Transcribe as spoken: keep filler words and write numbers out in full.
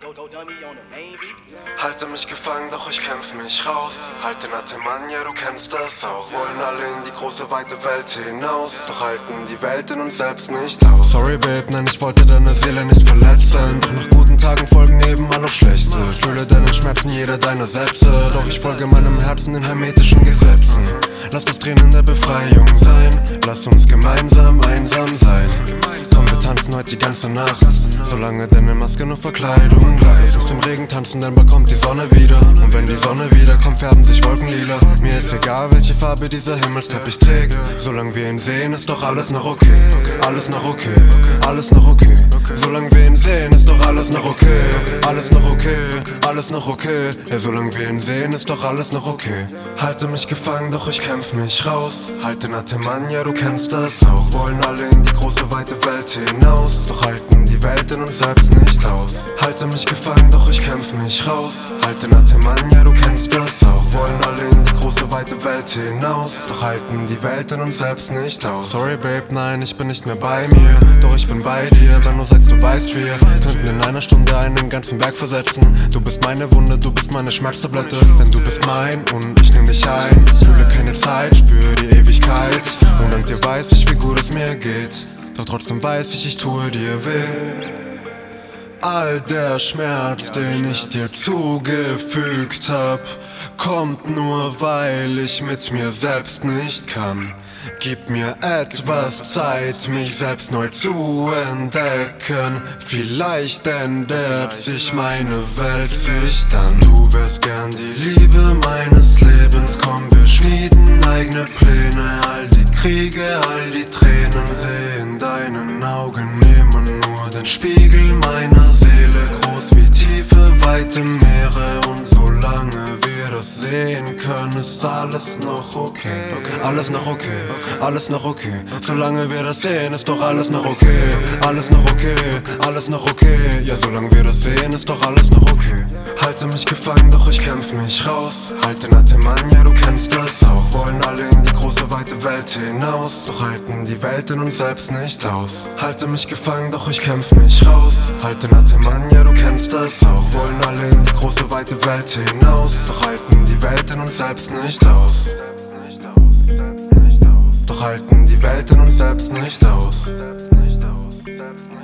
Halte mich gefangen, doch ich kämpf mich raus. Halt den Atem an, ja du kennst das auch. Wollen alle in die große weite Welt hinaus, doch halten die Welt in uns selbst nicht aus. Sorry Babe, nein, ich wollte deine Seele nicht verletzen. Doch nach guten Tagen folgen eben mal auch schlechte. Fühle deinen Schmerzen, jeder deiner Sätze. Doch ich folge meinem Herzen in hermetischen Gesetzen. Lass das Tränen der Befreiung sein. Lass uns gemeinsam einsam sein. Komm, wir tanzen heute die ganze Nacht, solange deine Maske nur Verkleidung bleibt. Lass uns im Regen tanzen, dann bald kommt die Sonne wieder. Und wenn die Sonne wiederkommt, färben sich Wolken lila. Mir ist egal, welche Farbe dieser Himmelsteppich trägt. Solange wir ihn sehen, ist doch alles noch okay. Alles noch okay, alles noch okay. Solange wir ihn sehen, ist doch alles noch okay. Alles noch okay, alles noch okay. Ja, solange wir ihn sehen, ist doch alles noch okay. Halte mich gefangen, doch ich kämpf mich raus. Halt den Atem an, ja du kennst das auch. Wollen alle in die große weite Welt hinaus, doch halten die Welt in uns selbst nicht aus. Halte mich gefangen, doch ich kämpf mich raus. Halt den Atem an, ja du kennst das auch. Wollen alle in die große weite Welt hinaus, doch halten die Welt in uns selbst nicht aus. Sorry Babe, nein, ich bin nicht mehr bei mir, doch ich bin bei dir, wenn du sagst, du weißt, wir könnten in einer Stunde einen ganzen Berg versetzen. Du bist meine Wunde, du bist meine Schmerztablette, denn du bist mein und ich nehm dich ein. Fühle keine Zeit, spüre die Ewigkeit und dank dir weiß ich, wie gut es mir geht. Doch trotzdem weiß ich, ich tue dir weh. All der Schmerz, den ich dir zugefügt hab, kommt nur, weil ich mit mir selbst nicht kann. Gib mir etwas Zeit, mich selbst neu zu entdecken. Vielleicht ändert sich meine Welt sich dann. Du wärst gern die Liebe meines Lebens. Komm, wir schmieden eigene Pläne. All die Kriege, all die Tränen, seh in deinen Augen, nehmen nur den Spiegel meiner Seele. Groß wie tiefe, weite Meere. Und solange wir das sehen können, ist alles noch okay. Alles noch okay, alles noch okay. Solange wir das sehen, ist doch alles noch okay. Alles noch okay, alles noch okay. Ja, solange wir das sehen, ist doch alles noch okay. Halte mich gefangen, doch ich kämpf mich raus. Halt den Atem an, ja du kennst das auch. Wollen alle in die große weite Welt hinaus, doch halten die Welt in uns selbst nicht aus. Halte mich gefangen, doch ich kämpf mich raus. Halt den Atem an, ja du kennst das auch. Wollen alle in die große weite Welt hinaus, doch halten die Welt in uns selbst nicht aus. Doch halten die Welt in uns selbst nicht aus.